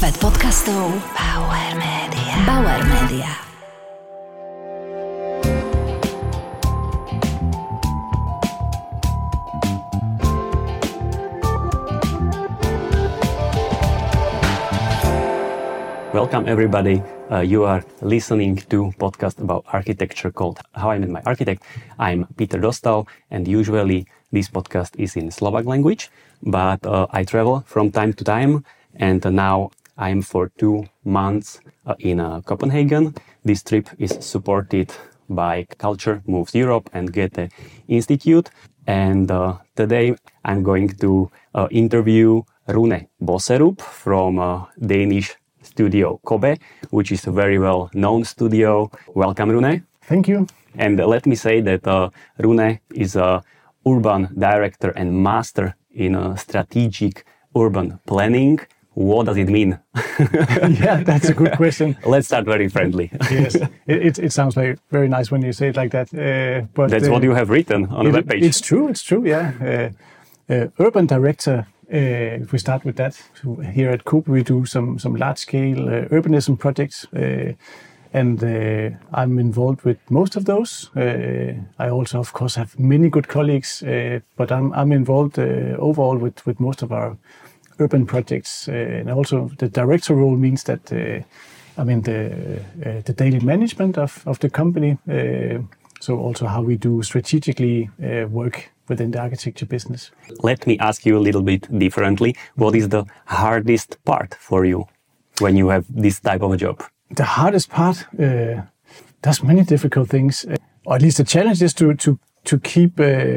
Svet podcastov Bauer Media. Bauer Media. Welcome everybody. You are listening to podcast about architecture called How I Met My Architect. I'm Peter Dostal, and usually this podcast is in Slovak language, but I travel from time to time, and now I'm for 2 months in Copenhagen. This trip is supported by Culture Moves Europe and Goethe Institute, and today I'm going to interview Rune Boserup from Danish studio Kobe, which is a very well-known studio. Welcome, Rune. Thank you. And let me say that Rune is a urban director and master in strategic urban planning. What does it mean? Yeah, that's a good question. Let's start very friendly. Yes, it sounds very, very nice when you say it like that. But that's what you have written on the webpage. It's true, yeah. Urban director, if we start with that, here at Coop we do some large-scale urbanism projects, and I'm involved with most of those. I also, of course, have many good colleagues, but I'm involved overall with most of our urban projects, and also the director role means that I'm in the daily management of the company, so also how we do strategically work within the architecture business. Let me ask you a little bit differently. What is the hardest part for you when you have this type of a job? The hardest part, there's many difficult things, or at least the challenge is to keep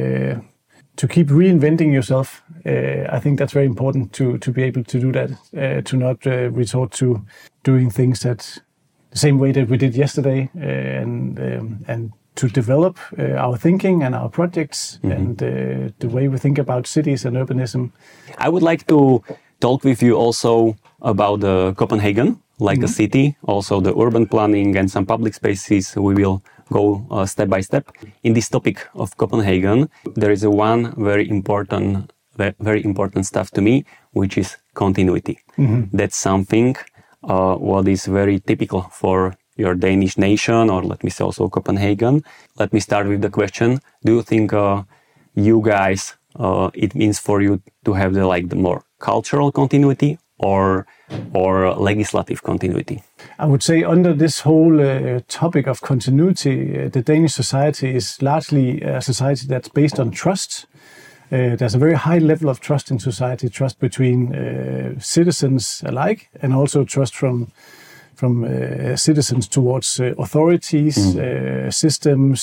reinventing yourself. I think that's very important to be able to do that, to not resort to doing things that the same way that we did yesterday, and to develop our thinking and our projects, and the way we think about cities and urbanism. I would like to talk with you also about Copenhagen, like a city, also the urban planning and some public spaces. We will go step by step. In this topic of Copenhagen, there is one very important stuff to me, which is continuity. That's something what is very typical for your Danish nation, or let me say also Copenhagen. Let me start with the question: do you think you guys, it means for you to have the more cultural continuity or legislative continuity? I would say under this whole topic of continuity, the Danish society is largely a society that's based on trust. There's a very high level of trust in society, trust between citizens alike, and also trust from citizens towards authorities, systems.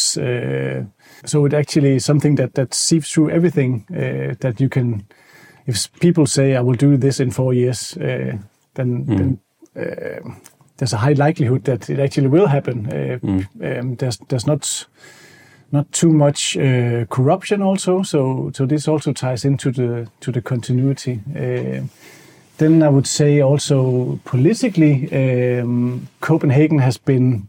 So it actually is something that seeps through everything, that you can, if people say, I will do this in 4 years, then there's a high likelihood that it actually will happen. There's not too much corruption also, so this also ties into the continuity. Then I would say also politically, Copenhagen has been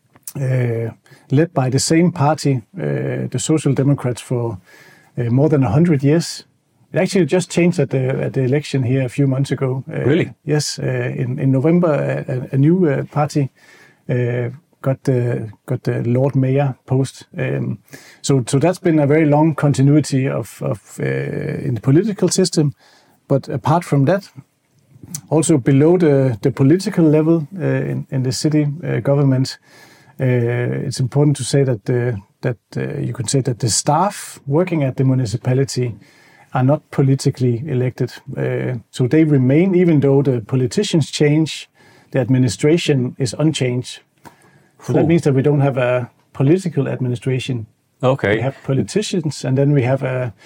led by the same party, the Social Democrats, for more than 100 years. It actually just changed at the election here a few months ago. Really? Yes, in November, a new party got the Lord Mayor post. So that's been a very long continuity of in the political system. But apart from that, also below the political level in the city government, it's important to say that you could say that the staff working at the municipality are not politically elected. So they remain, even though the politicians change, the administration is unchanged. So that means that we don't have a political administration. Okay. We have politicians, and then we have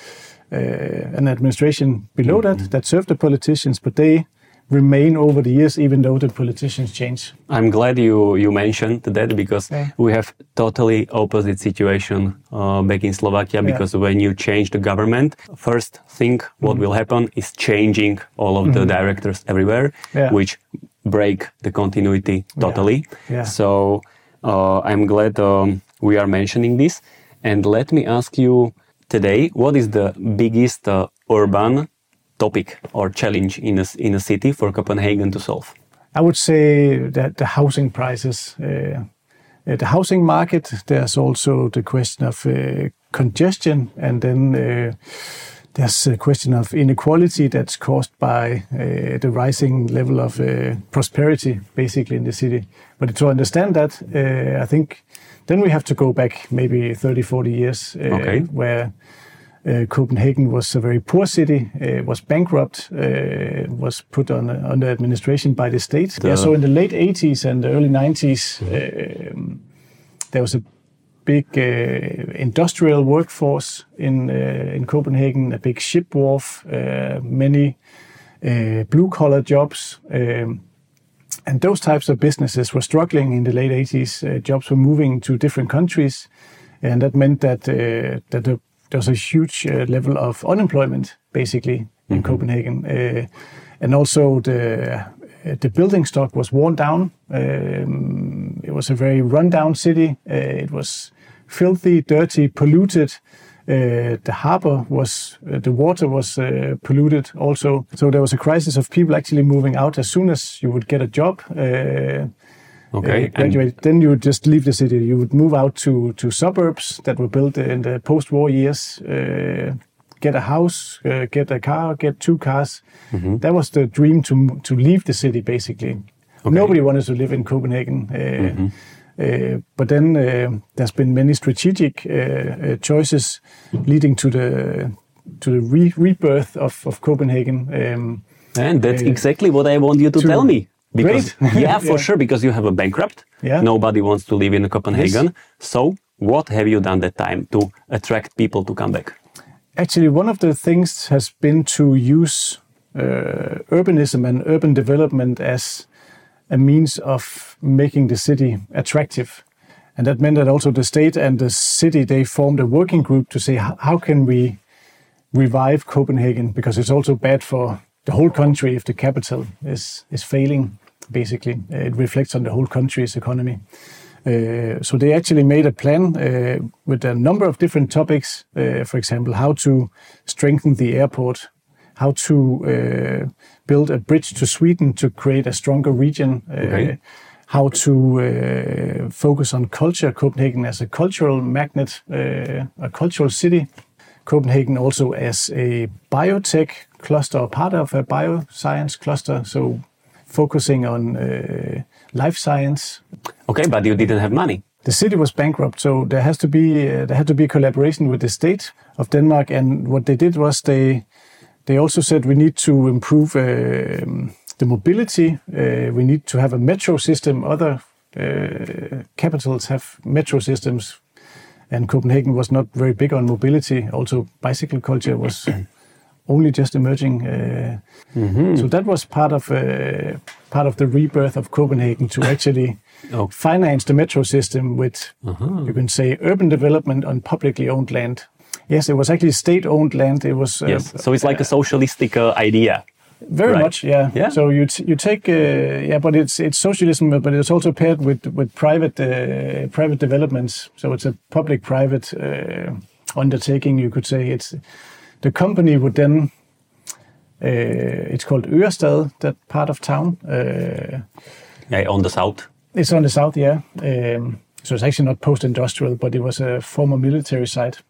an administration below that serve the politicians, but they remain over the years, even though the politicians change. I'm glad you mentioned that, because we have totally opposite situation back in Slovakia, because when you change the government, first thing what will happen is changing all of the directors everywhere, which break the continuity totally. So I'm glad we are mentioning this. And let me ask you today, what is the biggest urban topic or challenge in a city for Copenhagen to solve? I would say that the housing prices, the housing market, there's also the question of congestion, and then there's a question of inequality that's caused by the rising level of prosperity, basically, in the city. But to understand that, I think then we have to go back maybe 30, 40 years, where Copenhagen was a very poor city, was bankrupt, was put under administration by the state. So in the late 80s and the early 90s, there was a big industrial workforce in Copenhagen, a big ship wharf, many blue-collar jobs. And those types of businesses were struggling in the late 80s. Jobs were moving to different countries, and that meant that there was a huge level of unemployment, basically, in Copenhagen. And also the building stock was worn down. It was a very run-down city. It was filthy, dirty, polluted. The harbor the water was polluted also. So there was a crisis of people actually moving out as soon as you would get a job. Graduate. Then you would just leave the city. You would move out to suburbs that were built in the post-war years, get a house, get a car, get 2 cars. That was the dream to leave the city, basically. Nobody wanted to live in Copenhagen. But then there's been many strategic choices leading to the rebirth of Copenhagen. And that's exactly what I want you to tell me. Because, for sure, because you have a bankrupt. Nobody wants to live in Copenhagen. Yes. So what have you done that time to attract people to come back? Actually, one of the things has been to use urbanism and urban development as a means of making the city attractive. And that meant that also the state and the city, they formed a working group to say, how can we revive Copenhagen? Because it's also bad for the whole country if the capital is failing, basically. It reflects on the whole country's economy. So they actually made a plan with a number of different topics. For example, how to strengthen the airport, how to build a bridge to Sweden to create a stronger region, how to focus on culture, Copenhagen as a cultural magnet, a cultural city, Copenhagen also as a biotech cluster, or part of a bioscience cluster, so focusing on life science. Okay, but you didn't have money. The city was bankrupt, so there had to be collaboration with the state of Denmark, and what they did was they also said we need to improve the mobility. We need to have a metro system. Other capitals have metro systems, and Copenhagen was not very big on mobility. Also, bicycle culture was only just emerging. So that was part of the rebirth of Copenhagen, to actually finance the metro system with, you can say, urban development on publicly owned land. Yes, it was actually state-owned land. It was so it's like a socialistic idea. Very much, yeah. So you take, but it's socialism, but it's also paired with private developments. So it's a public-private undertaking, you could say. It's the company would then. It's called Ørestad, that part of town. On the south. It's on the south, yeah. So it's actually not post-industrial, but it was a former military site.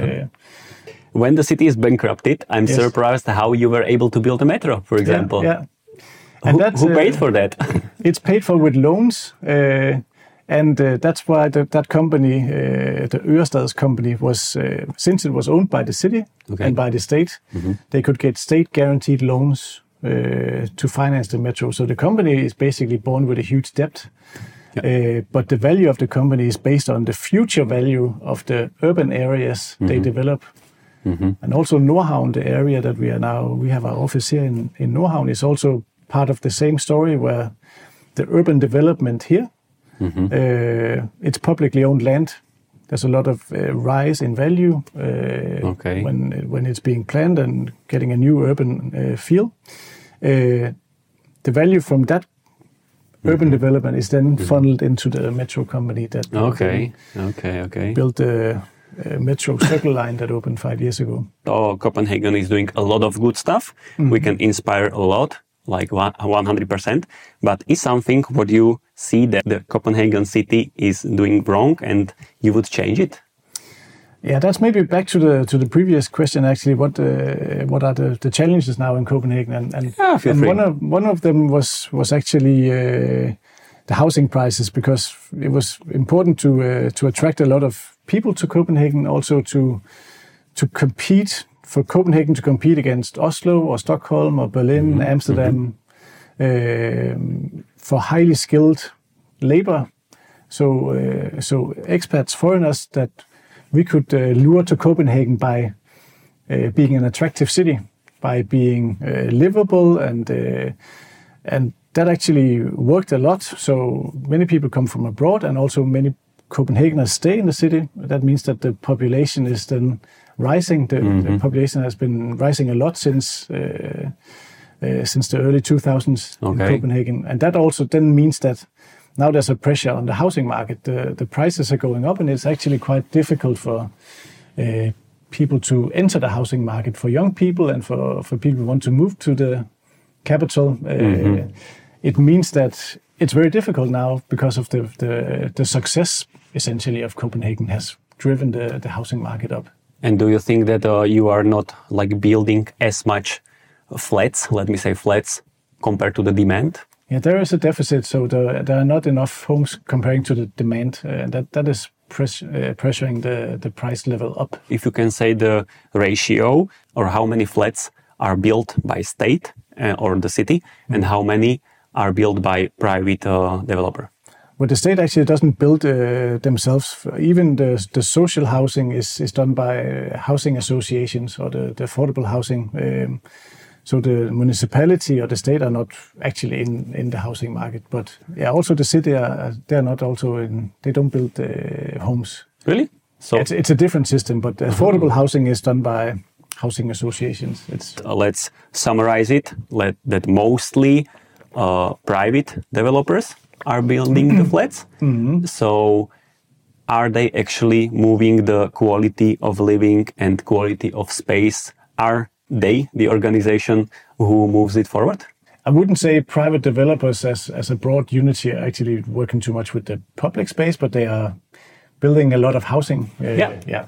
When the city is bankrupted, I'm surprised how you were able to build a metro, for example. Yeah. And who paid for that? It's paid for with loans, and that's why that company, the Ørestad's company, was since it was owned by the city and by the state, they could get state-guaranteed loans to finance the metro. So the company is basically born with a huge debt. But the value of the company is based on the future value of the urban areas they develop. And also Nordhavn, the area that we have our office here in Nordhavn, is also part of the same story, where the urban development here, it's publicly owned land. There's a lot of rise in value when it's being planned and getting a new urban feel. The value from that urban development is then funneled into the metro company that built metro circle line that opened 5 years ago. Copenhagen is doing a lot of good stuff. We can inspire a lot, like 100%. But is something what you see that the Copenhagen city is doing wrong and you would change it? Yeah, that's maybe back to the previous question. Actually, what are the challenges now in Copenhagen? And one of them was actually the housing prices, because it was important to attract a lot of people to Copenhagen, also to compete, for Copenhagen to compete against Oslo or Stockholm or Berlin, Amsterdam, for highly skilled labor. So expats, foreigners that we could lure to Copenhagen by being an attractive city, by being livable, and that actually worked a lot. So many people come from abroad, and also many Copenhageners stay in the city. That means that the population is then rising. The population has been rising a lot since the early 2000s in Copenhagen, and that also then means that now there's a pressure on the housing market. The prices are going up, and it's actually quite difficult for people to enter the housing market, for young people and for people who want to move to the capital. It means that it's very difficult now because of the success, essentially, of Copenhagen has driven the housing market up. And do you think that you are not like building as much flats, let me say flats, compared to the demand? Yeah, there is a deficit, so there are not enough homes comparing to the demand. That is pressuring the price level up. If you can say the ratio, or how many flats are built by state or the city, and how many are built by private developer? Well, the state actually doesn't build themselves. Even the social housing is done by housing associations or the affordable housing. So the municipality or the state are not actually in the housing market, but yeah, also the city they're not also in. They don't build homes. Really? So it's a different system, but affordable housing is done by housing associations. Let's summarize it. That mostly private developers are building the flats. So are they actually moving the quality of living and quality of space? Are they the organization who moves it forward? I wouldn't say private developers as a broad unity are actually working too much with the public space, but they are building a lot of housing. Yeah.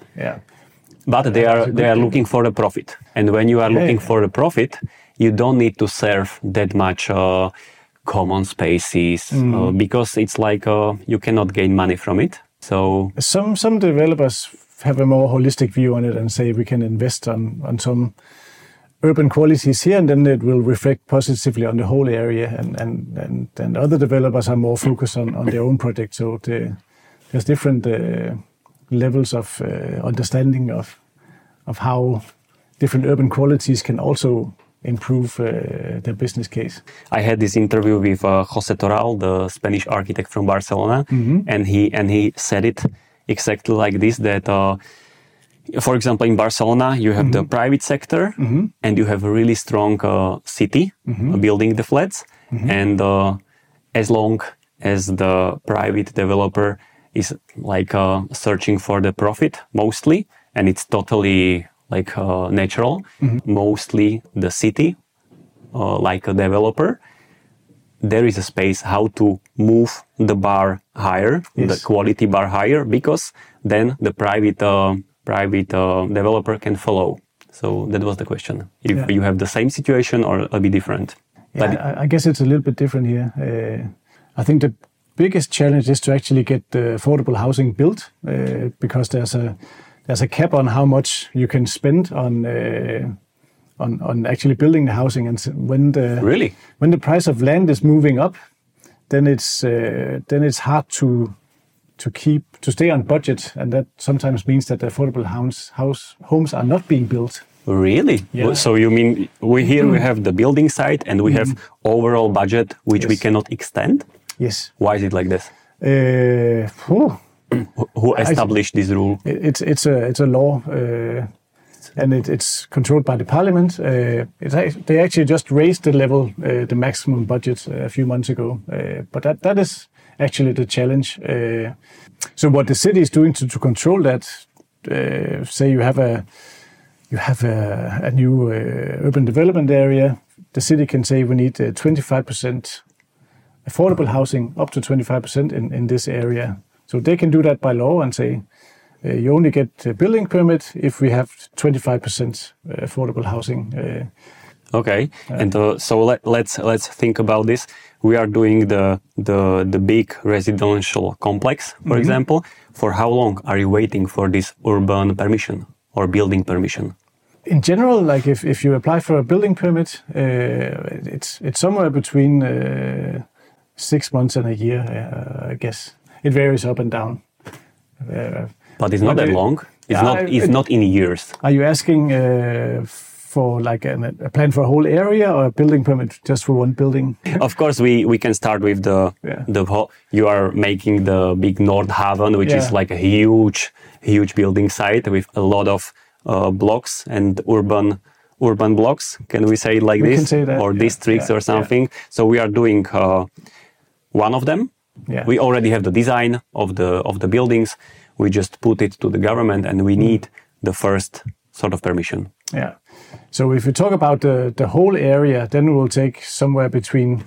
But they are looking for a profit. And when you are looking for a profit, you don't need to serve that much common spaces because it's like you cannot gain money from it. So some developers have a more holistic view on it and say we can invest on some urban qualities here, and then it will reflect positively on the whole area. And other developers are more focused on their own project. So there's different levels of understanding of how different urban qualities can also improve their business case. I had this interview with José Toral, the Spanish architect from Barcelona, and he said it exactly like this, that for example, in Barcelona, you have the private sector and you have a really strong city building the flats. And as long as the private developer is like searching for the profit mostly, and it's totally like natural, mostly the city, like a developer, there is a space how to move the bar higher, the quality bar higher, because then the private developer can follow. So that was the question. If you have the same situation or a bit different. Yeah, I guess it's a little bit different here. I think the biggest challenge is to actually get the affordable housing built, because there's a cap on how much you can spend on actually building the housing. And when the price of land is moving up, then it's hard to stay on budget, and that sometimes means that the affordable homes are not being built. Really? Yeah. So you mean we have the building side and we have overall budget which we cannot extend? Yes. Why is it like this? Who established this rule? It's a law, and it's controlled by the parliament. They actually just raised the level, the maximum budget a few months ago. But that is actually the challenge. So what the city is doing to control that say you have a new urban development area. The city can say we need 25% affordable housing, up to 25% in this area. So they can do that by law and say you only get a building permit if we have 25% affordable housing. Okay, and so let's think about this. We are doing the big residential complex, for example. For how long are you waiting for this urban permission or building permission? In general, like if you apply for a building permit, it's somewhere between 6 months and a year, I guess. It varies up and down. But it's not that long. It's not in years. Are you asking for like a plan for a whole area or a building permit just for one building? Of course, we can start with the whole. You are making the big Nordhaven, which is like a huge building site with a lot of blocks and urban blocks. Can we say it like this? Can say that, or districts or something. So we are doing one of them. Yeah. We already have the design of the buildings. We just put it to the government, and we need the first sort of permission. Yeah. So if we talk about the whole area, then it will take somewhere between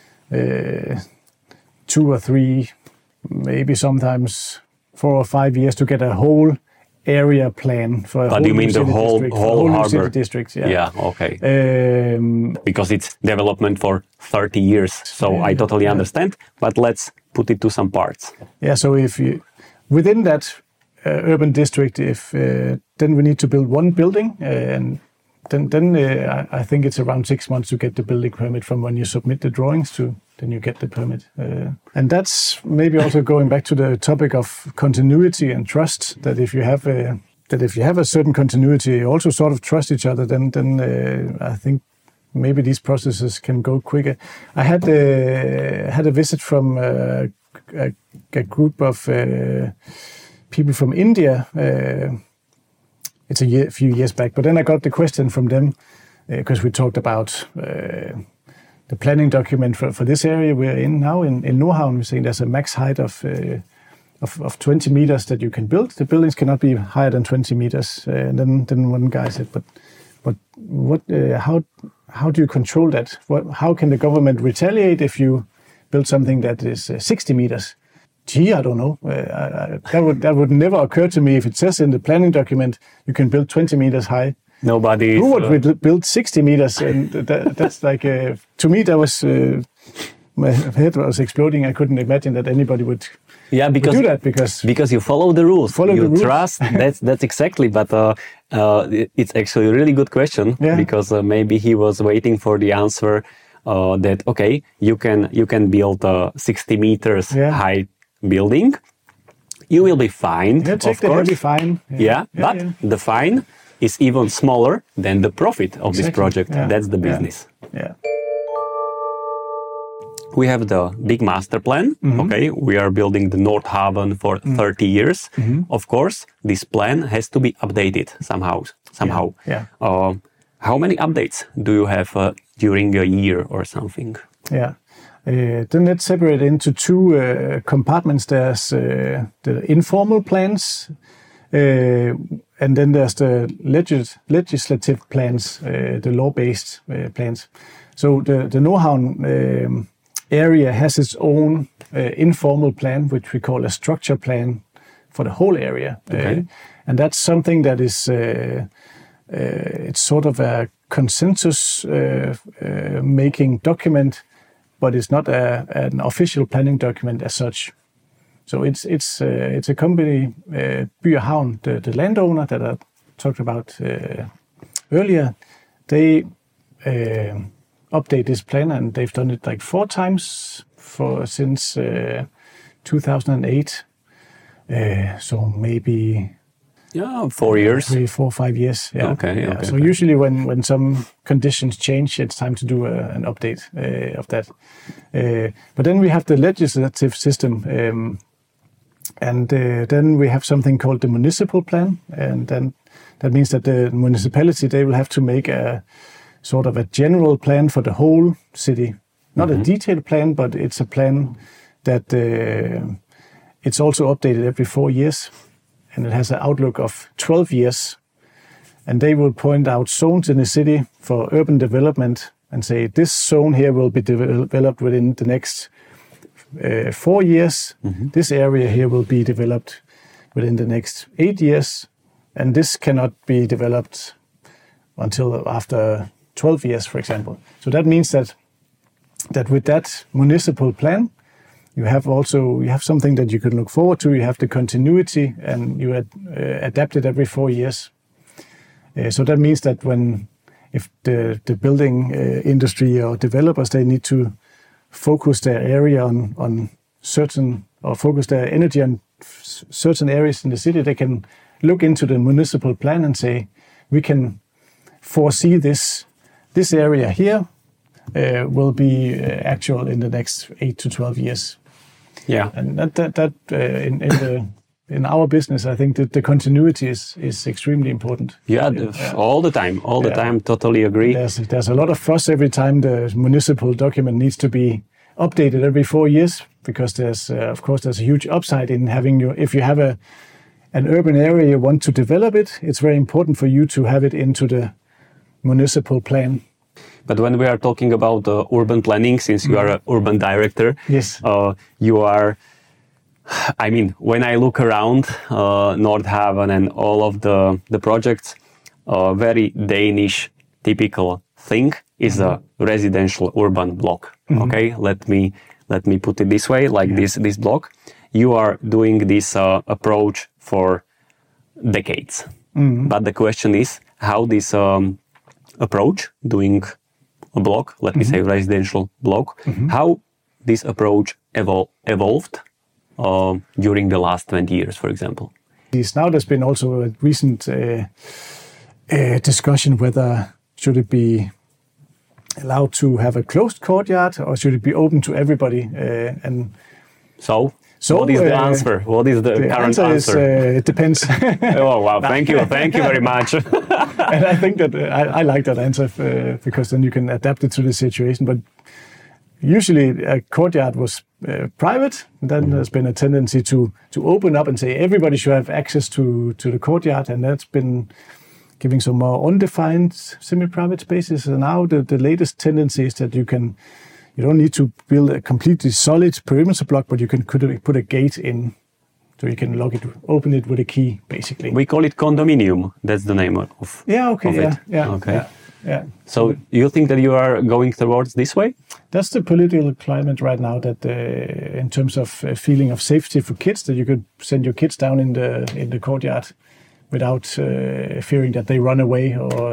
2 or 3, maybe sometimes 4 or 5 years to get a whole area plan for a whole you mean the whole harbor city district? Yeah. Okay. Because it's development for 30 years, so I totally understand. But let's put it to some parts. Yeah. So if you within that urban district, if then we need to build one building, and then I think it's around 6 months to get the building permit from when you submit the drawings to then you get the permit. And that's maybe also going back to the topic of continuity and trust. That if you have a certain continuity, you also sort of trust each other. Then I think maybe these processes can go quicker. I had a visit from a group of people from India. It's a few years back, but then I got the question from them because we talked about the planning document for this area we're in now in Nordhavn. We're saying there's a max height of 20 meters that you can build. The buildings cannot be higher than 20 meters. And then one guy said, but what? How do you control that? How can the government retaliate if you build something that is 60 meters? Gee, I don't know. That would never occur to me. If it says in the planning document you can build 20 meters high, nobody. Who would build 60 meters? And that's like to me that was my head was exploding. I couldn't imagine that anybody would do that because you follow the rules. You trust. That's exactly. But it's actually a really good question because maybe he was waiting for the answer that okay, you can build a 60 meters high building, you will be fined. Yeah, take the heavy fine. But the fine is even smaller than the profit of this project. Yeah. That's the business. Yeah. We have the big master plan. Okay, we are building the Nordhaven for 30 years. Of course, this plan has to be updated somehow. Yeah. How many updates do you have during a year or something? Yeah. Then let's separate into two compartments. There's the informal plans, and then there's the legislative plans, the law-based plans. So the Nordhavn area has its own informal plan, which we call a structure plan for the whole area. Okay. And that's something that is it's sort of a consensus making document, but it's not an official planning document as such. So it's a company, By & Havn, the landowner that I talked about earlier. They update this plan, and they've done it like 4 times since 2008. So maybe 4 years, 3, 4, 5 years. Yeah. Okay. So usually when some conditions change, it's time to do an update of that. But then we have the legislative system, and then we have something called the municipal plan, and then that means that the municipality, they will have to make a sort of a general plan for the whole city. Not a detailed plan, but it's a plan that it's also updated every 4 years. and it has an outlook of 12 years. And they will point out zones in the city for urban development and say, this zone here will be developed within the next 4 years. Mm-hmm. This area here will be developed within the next 8 years. And this cannot be developed until after 12 years, for example. So that means that with that municipal plan, you have something that you can look forward to. You have the continuity, and you adapt it every 4 years. So that means that if the building industry or developers, they need to focus their area on certain, or focus their energy on certain areas in the city, they can look into the municipal plan and say, we can foresee this area here will be actual in the next 8 to 12 years. Yeah, and that in our business, I think that the continuity is extremely important. Yeah, all the time. Totally agree. There's a lot of fuss every time the municipal document needs to be updated every 4 years, because there's a huge upside in having if you have an urban area, you want to develop it, it's very important for you to have it into the municipal plan. But when we are talking about urban planning, since you are an urban director, yes, you are. I mean, when I look around Nordhavn and all of the projects, very Danish typical thing is a residential urban block. Mm-hmm. Okay, let me put it this way, like this block. You are doing this approach for decades. Mm-hmm. But the question is how this approach, doing a block, let me say residential block, how this approach evolved during the last 20 years, for example. Now there's been also a recent discussion whether should it be allowed to have a closed courtyard or should it be open to everybody? So what is the answer? What is the current answer? It depends. Oh, wow. Thank you very much. And I think that I like that answer because then you can adapt it to the situation. But usually a courtyard was private. Then there's been a tendency to open up and say everybody should have access to the courtyard. And that's been giving some more undefined semi-private spaces. And now the latest tendency is that you don't need to build a completely solid perimeter block, but you can put a gate in, so you can open it with a key, basically. We call it condominium. That's the name of it. Okay. Yeah. So you think that you are going towards this way? That's the political climate right now. That in terms of feeling of safety for kids, that you could send your kids down in the courtyard without fearing that they run away or.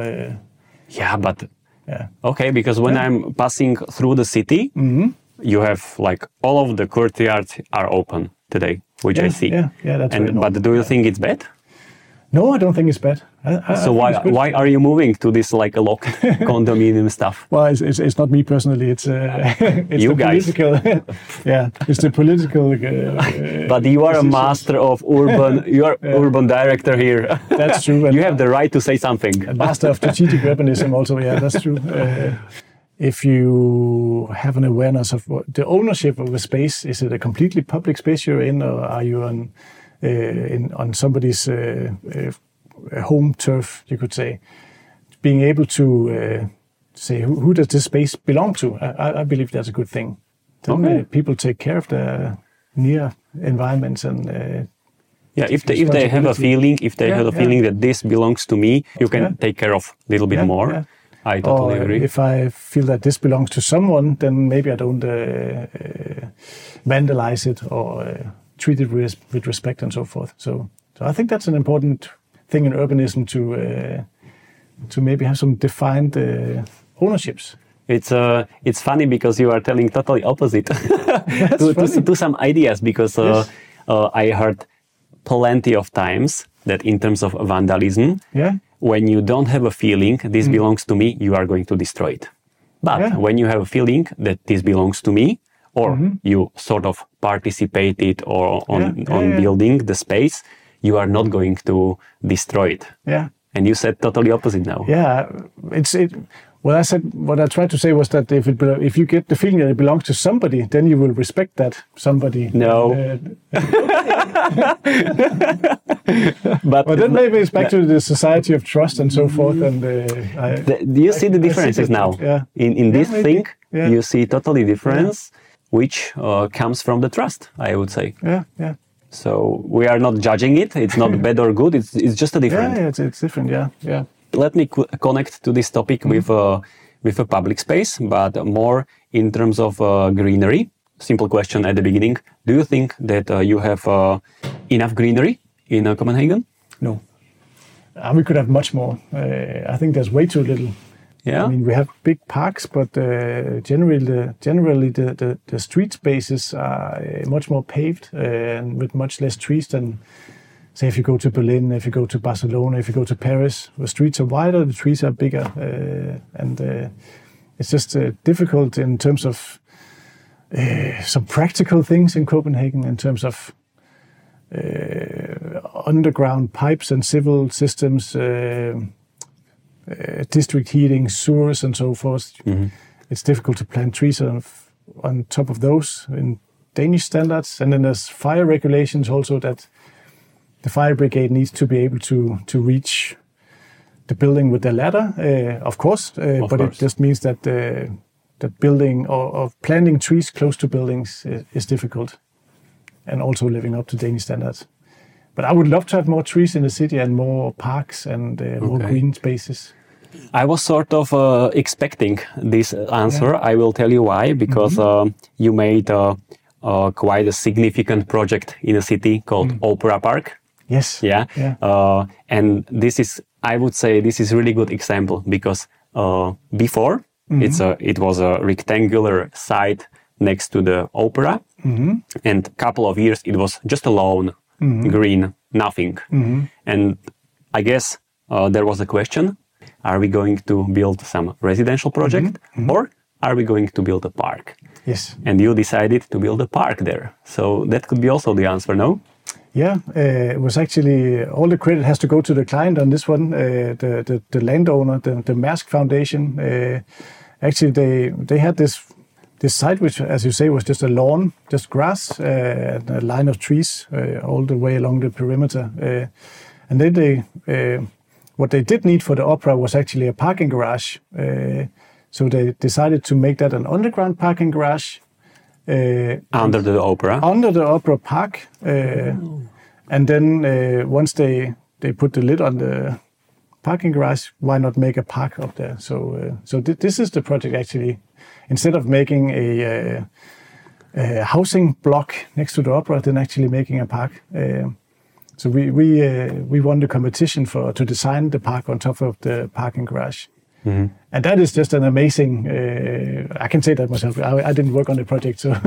Yeah. Okay, because when I'm passing through the city, you have like all of the courtyards are open today, which I see. Yeah, that's right. But do you think it's bad? No, I don't think it's bad. So why are you moving to this like a locked condominium stuff? Well, it's not me personally. It's you the guys. Political. It's the political. But you are a master of urban. You are urban director here. That's true. You have the right to say something. A master of strategic urbanism, also. Yeah, that's true. If you have an awareness of the ownership of a space, is it a completely public space you're in, or are you on somebody's home turf, you could say? Being able to say who does this space belong to, I believe that's a good thing. Then people take care of the near environments and if they have a feeling, that this belongs to me, you can take care of a little bit more. Yeah. I totally agree. If I feel that this belongs to someone, then maybe I don't vandalize it or treat it with respect and so forth. So I think that's an important thing in urbanism to maybe have some defined ownerships. It's funny because you are telling totally opposite to some ideas, because I heard plenty of times that in terms of vandalism, when you don't have a feeling this belongs to me, you are going to destroy it. But when you have a feeling that this belongs to me, or you sort of participated on building the space, you are not going to destroy it. Yeah. And you said totally opposite now. Yeah, Well, I said what I tried to say was that if you get the feeling that it belongs to somebody, then you will respect that somebody. No. But then maybe it's back to the society of trust and so forth. And do you see the differences now? Yeah. In this maybe. thing, Yeah. you see totally difference, which comes from the trust, I would say. Yeah. So we are not judging it. It's not bad or good. It's just a different. Yeah, it's different. Yeah. Let me connect to this topic with a public space, but more in terms of greenery. Simple question at the beginning: do you think that you have enough greenery in Copenhagen? No. We could have much more. I think there's way too little. Yeah. I mean, we have big parks, but generally the street spaces are much more paved and with much less trees than, say, if you go to Berlin, if you go to Barcelona, if you go to Paris. The streets are wider, the trees are bigger, and it's just difficult in terms of some practical things in Copenhagen, in terms of underground pipes and civil systems, district heating, sewers, and so forth. Mm-hmm. It's difficult to plant trees on top of those in Danish standards. And then there's fire regulations also, that the fire brigade needs to be able to reach the building with their ladder, of course. But it just means that that building or planting trees close to buildings is difficult, and also living up to Danish standards. But I would love to have more trees in the city and more parks and more green spaces. I was sort of expecting this answer. Yeah. I will tell you why. Because you made quite a significant project in a city called Opera Park. Yes. Yeah. And this is, I would say, this is really good example, because before it was a rectangular site next to the opera, and a couple of years it was just alone. Green, nothing. And I guess there was a question: are we going to build some residential project, or are we going to build a park? Yes. And you decided to build a park there. So that could be also the answer, no? Yeah, it was actually, all the credit has to go to the client on this one, the landowner, the Maersk Foundation. Actually, they had this site, which, as you say, was just a lawn, just grass, and a line of trees all the way along the perimeter. And then what they did need for the opera was actually a parking garage. So they decided to make that an underground parking garage. Under the opera? Under the opera park. And then once they put the lid on the parking garage, why not make a park up there? So this is the project, actually. Instead of making a housing block next to the opera, then actually making a park. So we won the competition to design the park on top of the parking garage. And that is just an amazing. I can say that myself. I didn't work on the project, so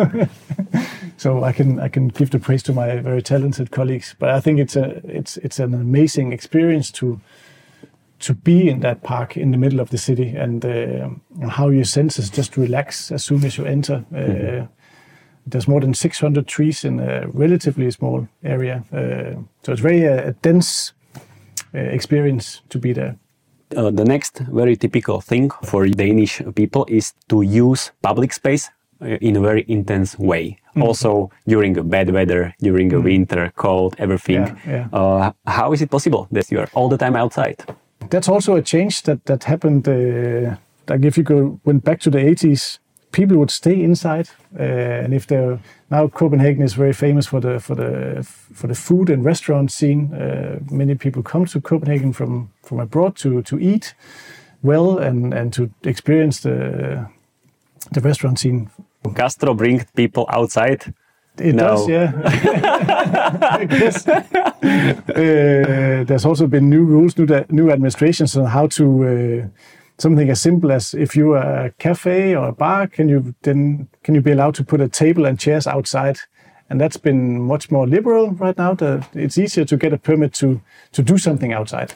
so I can give the praise to my very talented colleagues. But I think it's an amazing experience to be in that park in the middle of the city, and how your senses just relax as soon as you enter. There's more than 600 trees in a relatively small area, so it's very a dense experience to be there. The next very typical thing for Danish people is to use public space in a very intense way. Also during bad weather, during a winter, cold, everything. Yeah. How is it possible that you are all the time outside? That's also a change that happened. Like if you went back to the 80s, people would stay inside, and if they're now, Copenhagen is very famous for the food and restaurant scene. Many people come to Copenhagen from abroad to eat well and to experience the restaurant scene. Gastro brings people outside. It does, yeah. I guess. There's also been new rules, new administrations on how to. Something as simple as, if you are a cafe or a bar, can you be allowed to put a table and chairs outside? And that's been much more liberal right now. It's easier to get a permit to do something outside,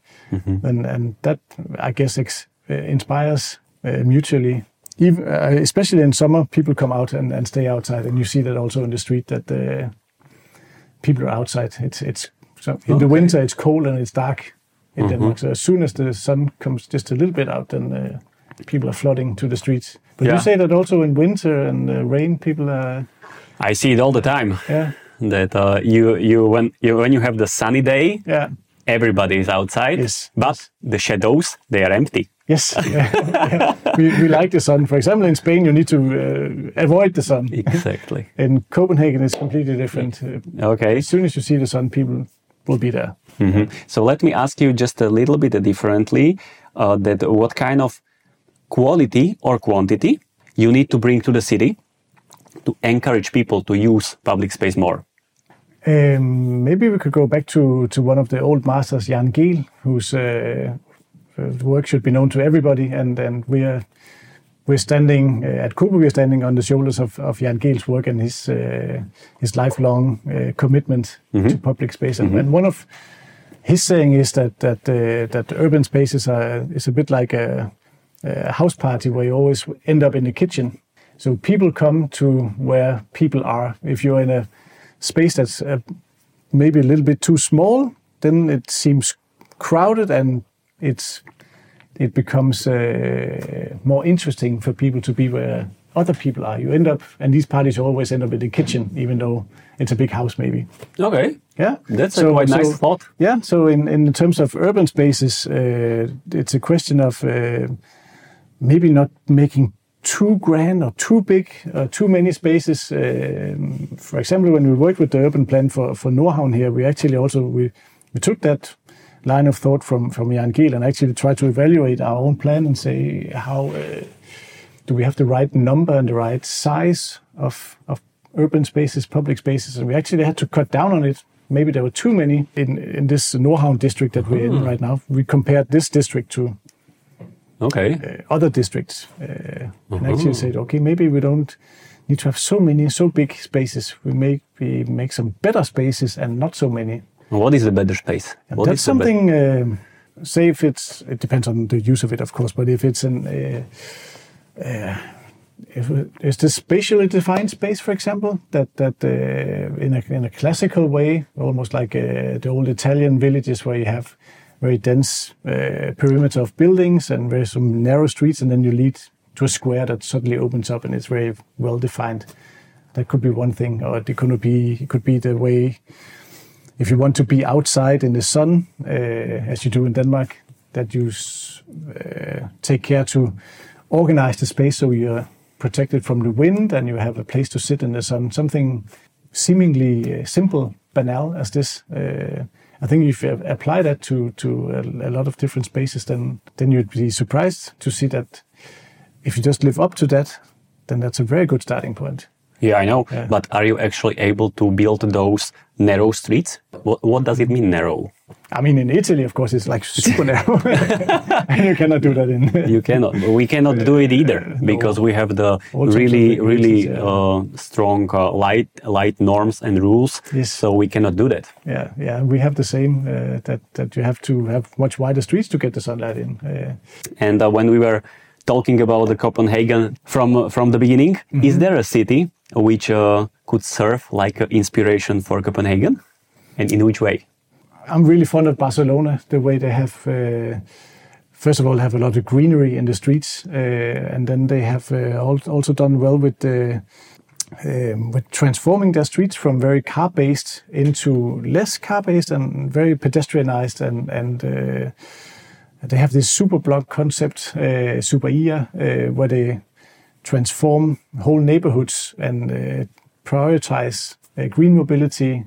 and that, I guess, inspires mutually. Even, especially in summer, people come out and stay outside, and you see that also in the street, that people are outside. In the winter it's cold and it's dark in Denmark. So as soon as the sun comes just a little bit out, then people are flooding to the streets. But Yeah. you say that also in winter and rain, people are. I see it all the time. Yeah. That when you have the sunny day, Yeah. everybody is outside, Yes. but the shadows, they are empty. Yes. Yeah. We like the sun. For example, in Spain, you need to avoid the sun. Exactly. In Copenhagen, it's completely different. Okay. As soon as you see the sun, people will be there. So let me ask you just a little bit differently, that what kind of quality or quantity you need to bring to the city to encourage people to use public space more? Maybe we could go back to one of the old masters, Jan Gehl, whose work should be known to everybody. And we're standing at Coop. We're standing on the shoulders of Jan Gehl's work and his lifelong commitment to public space. And one of his saying is that urban spaces is a bit like a house party where you always end up in the kitchen. So people come to where people are. If you're in a space that's maybe a little bit too small, then it seems crowded and it becomes more interesting for people to be where other people are. You end up, and these parties always end up in the kitchen, even though it's a big house maybe. Okay. Yeah, That's a quite nice thought. Yeah, so in terms of urban spaces, it's a question of maybe not making too grand or too big, too many spaces. For example, when we worked with the urban plan for Nordhavn here, we actually also we took that line of thought from Jan Gehl and actually tried to evaluate our own plan and say how do we have the right number and the right size of urban spaces, public spaces, and we actually had to cut down on it. Maybe there were too many in this Nordhavn district that we're in right now. We compared this district to other districts and actually said, okay, maybe we don't need to have so big spaces. We make some better spaces and not so many. What is the better space? That's something. Say if it depends on the use of it, of course. But if it's is this spatially defined space, for example, that in a classical way, almost like the old Italian villages where you have very dense perimeter of buildings and very some narrow streets, and then you lead to a square that suddenly opens up and it's very well defined. That could be one thing, or it could be the way. If you want to be outside in the sun, as you do in Denmark, that you take care to organize the space so you're protected from the wind and you have a place to sit in the sun. Something seemingly simple, banal as this. I think if you apply that to a lot of different spaces, then you'd be surprised to see that if you just live up to that, then that's a very good starting point. Yeah, I know. Yeah. But are you actually able to build those narrow streets? What does it mean, narrow? I mean, in Italy, of course, it's like super narrow. And you cannot do that in... You cannot. We cannot do it either because we have the really strong light norms and rules. Yes. So we cannot do that. Yeah. We have the same, that you have to have much wider streets to get the sunlight in. And when we were talking about the Copenhagen from the beginning, is there a city which could serve like inspiration for Copenhagen? And in which way? I'm really fond of Barcelona, the way they have, first of all, have a lot of greenery in the streets. And then they have also done well with transforming their streets from very car-based into less car-based and very pedestrianized. And they have this super block concept, Super IA, where they transform whole neighborhoods and prioritize green mobility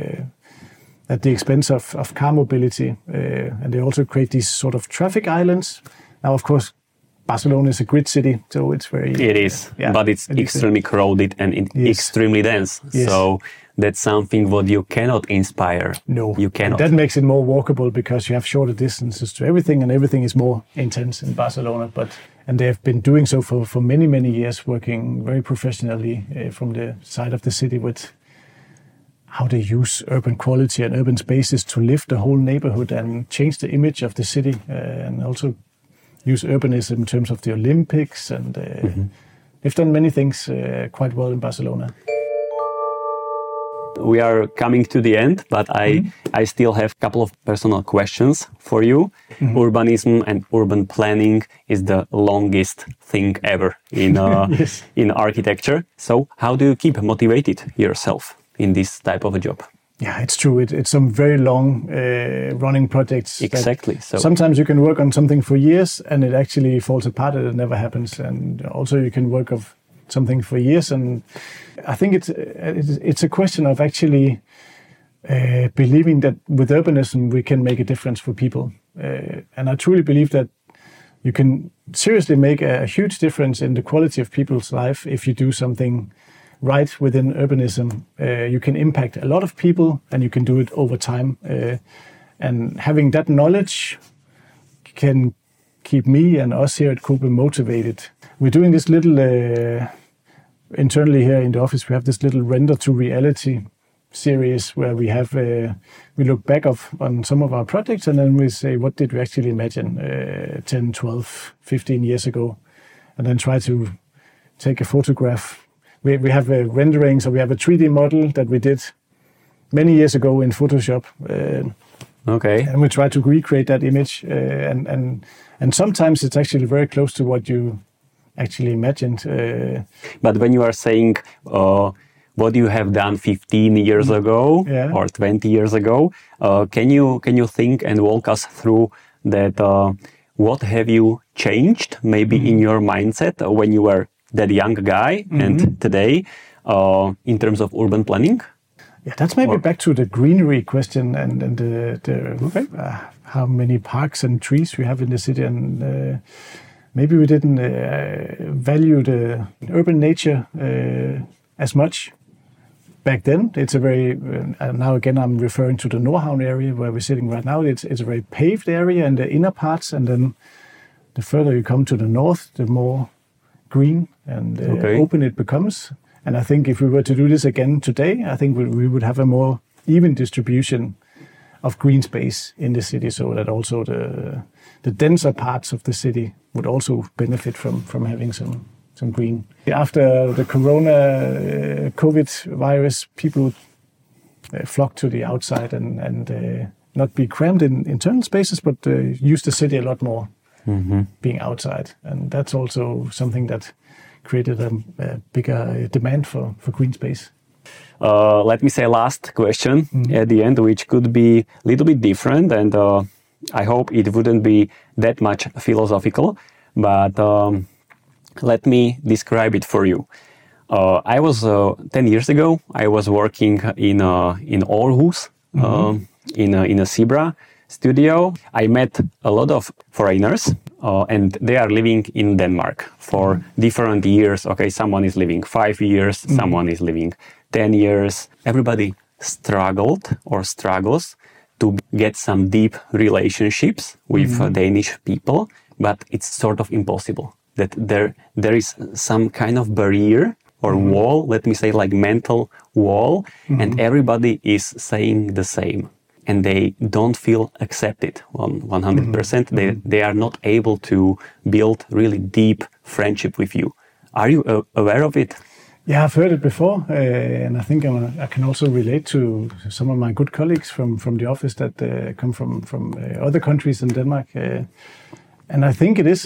at the expense of car mobility. And they also create these sort of traffic islands. Now, of course, Barcelona is a grid city, so it's very... It is, but it's extremely crowded and extremely dense. Yes. So that's something what you cannot inspire. No, you cannot. And that makes it more walkable because you have shorter distances to everything, and everything is more intense in Barcelona. And they have been doing so for many, many years, working very professionally from the side of the city with how they use urban quality and urban spaces to lift the whole neighborhood and change the image of the city, and also use urbanism in terms of the Olympics. And they've done many things quite well in Barcelona. we are coming to the end, but I still have a couple of personal questions for you. Urbanism and urban planning is the longest thing ever in Yes. in architecture. So how do you keep motivated yourself in this type of a job? Yeah, it's true. It's some very long running projects. Exactly. So Sometimes you can work on something for years and it actually falls apart and it never happens. And also you can work on something for years. And I think it's a question of actually believing that with urbanism we can make a difference for people. And I truly believe that you can seriously make a huge difference in the quality of people's life if you do something right within urbanism. You can impact a lot of people and you can do it over time. And having that knowledge can keep me and us here at Cooper motivated. We're doing this little, internally here in the office, we have this little render to reality series where we have, we look back on some of our projects and then we say, what did we actually imagine 10, 12, 15 years ago? And then try to take a photograph. We have a rendering, so we have a 3D model that we did many years ago in Photoshop. okay. And we try to recreate that image. And sometimes it's actually very close to what you actually imagined. But when you are saying what you have done 15 years ago Yeah. or 20 years ago, can you think and walk us through that? What have you changed maybe in your mindset when you were that young guy and today in terms of urban planning? Yeah, that's maybe back to the greenery question and the how many parks and trees we have in the city, and maybe we didn't value the urban nature as much back then. It's a very now again I'm referring to the Nordhavn area where we're sitting right now. It's a very paved area in the inner parts, and then the further you come to the north, the more green and open it becomes. And I think if we were to do this again today, I think we would have a more even distribution of green space in the city, so that also the denser parts of the city would also benefit from having some green. After the corona COVID virus, people flocked to the outside and not be crammed in internal spaces, but use the city a lot more, being outside. And that's also something that created a bigger demand for green space. Let me say last question at the end, which could be a little bit different, and I hope it wouldn't be that much philosophical, but let me describe it for you. I was 10 years ago, I was working in Aarhus, in a Zebra studio. I met a lot of foreigners, and they are living in Denmark for different years. Okay, someone is living 5 years, someone is living 10 years. Everybody struggled or struggles to get some deep relationships with Danish people, but it's sort of impossible. That there is some kind of barrier or wall, let me say like mental wall, and everybody is saying the same. And they don't feel accepted 100%. They are not able to build really deep friendship with you. Are you aware of it? Yeah, I've heard it before, and I think I can also relate to some of my good colleagues from the office that come from other countries in Denmark. And I think it is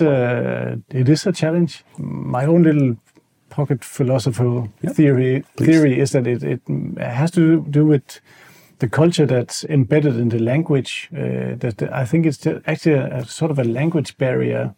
a challenge. My own little pocket philosophical theory is that it has to do with the culture that's embedded in the language. I think it's actually a sort of a language barrier.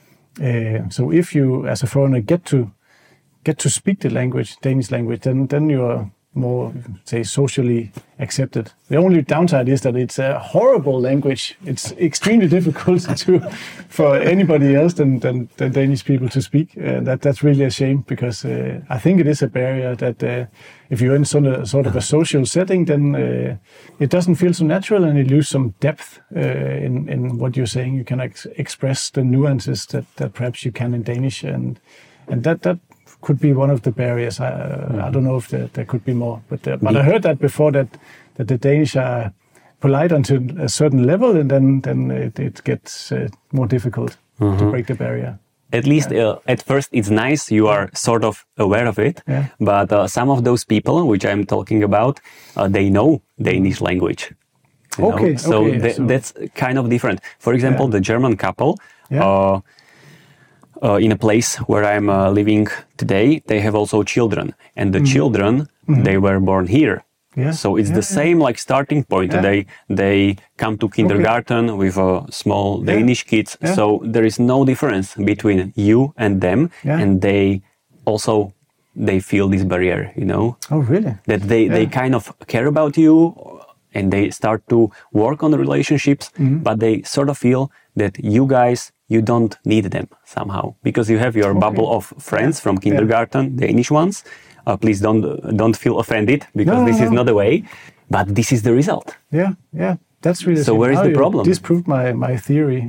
So if you, as a foreigner, get to speak the language, Danish language, then you're more, say, socially accepted. The only downside is that it's a horrible language. It's extremely difficult for anybody else than Danish people to speak. That's really a shame, because I think it is a barrier that if you're in sort of a social setting, then it doesn't feel so natural, and you lose some depth in what you're saying. You can express the nuances that perhaps you can in Danish, and that could be one of the barriers. I don't know if there could be more, but I heard that before, that the Danish are polite until a certain level, and then it gets more difficult to break the barrier. at least at first it's nice, you are sort of aware of it, but some of those people which I'm talking about, they know Danish language. Okay, so that's kind of different. For example, the German couple, in a place where I'm living today, they have also children, and the children, they were born here. Yeah. So it's the same like starting point. Yeah. They come to kindergarten with small Danish kids. Yeah. So there is no difference between you and them, and they feel this barrier, you know. Oh, really? That they kind of care about you, and they start to work on the relationships, but they sort of feel that you guys, you don't need them somehow, because you have your bubble of friends from kindergarten, Danish ones. Please don't feel offended, because this is not the way, but this is the result. Yeah, that's really. So where is the problem? Disproved my theory.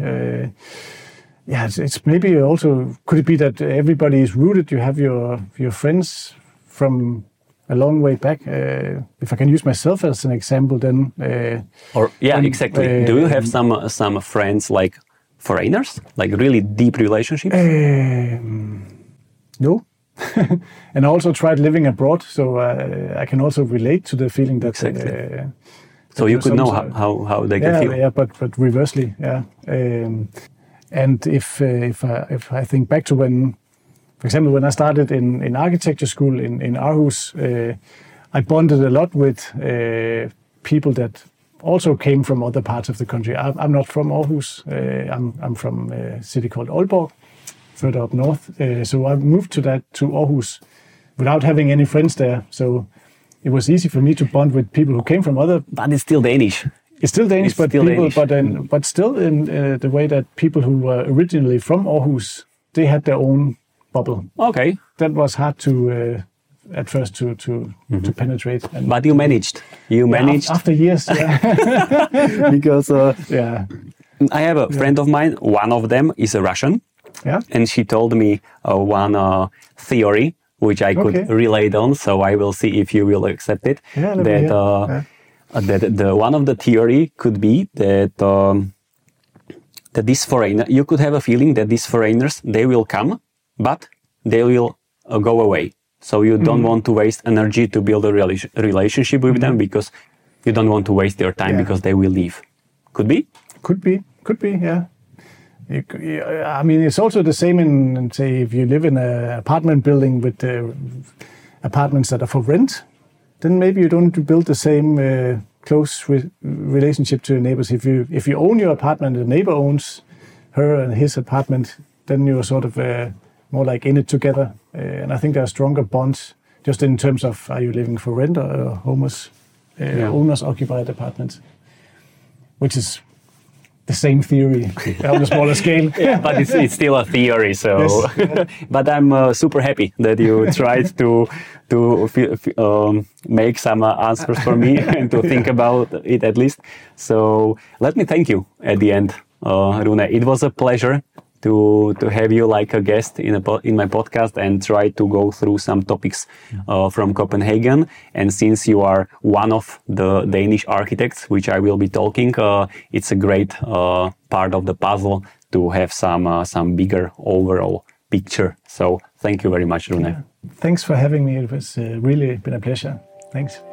It's maybe also, could it be that everybody is rooted? You have your friends from a long way back. If I can use myself as an example, then. Exactly. Do you have some friends like foreigners, like really deep relationships? No. And I also tried living abroad, so I can also relate to the feeling that. Exactly. So you could know how they can feel. Yeah, but reversely, yeah. And if I think back to when, for example, when I started in architecture school in Aarhus, I bonded a lot with people that also came from other parts of the country. I'm not from Aarhus. I'm from a city called Aalborg, further up north. So I moved to Aarhus without having any friends there. So it was easy for me to bond with people who came from other. But it's still Danish. It's still Danish, but still in the way that people who were originally from Aarhus, they had their own bubble. Okay, that was hard to at first to penetrate. But you managed. You managed after years. Yeah. Because I have a friend of mine. One of them is a Russian. Yeah. And she told me one theory which I could relate on. So I will see if you will accept it. Yeah, that the one of the theory could be that that this foreigner, you could have a feeling that these foreigners, they will come, but they will go away. So you don't want to waste energy to build a relationship with them, because you don't want to waste their time because they will leave. Could be? Could be, yeah. I mean, it's also the same in, say, if you live in an apartment building with apartments that are for rent, then maybe you don't build the same close relationship to your neighbors. If you own your apartment, the neighbor owns her and his apartment, then you're sort of more like in it together. And I think there are stronger bonds just in terms of, are you living for rent or owners occupied apartments, which is the same theory on a smaller scale. But it's still a theory. So, yes. But I'm super happy that you tried to make some answers for me and to think about it at least. So let me thank you at the end, Rune. It was a pleasure to have you like a guest in my podcast and try to go through some topics from Copenhagen. And since you are one of the Danish architects, which I will be talking, it's a great part of the puzzle to have some bigger overall picture. So thank you very much, Rune. Yeah. Thanks for having me. It was really been a pleasure. Thanks.